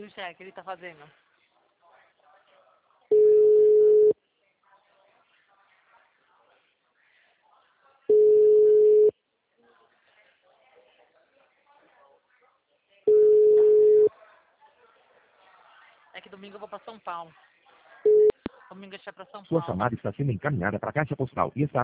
o cheque, ele tá fazendo. É que domingo eu vou pra São Paulo. Domingo eu vou pra São Sua Paulo. chamada está sendo encaminhada para a caixa postal e está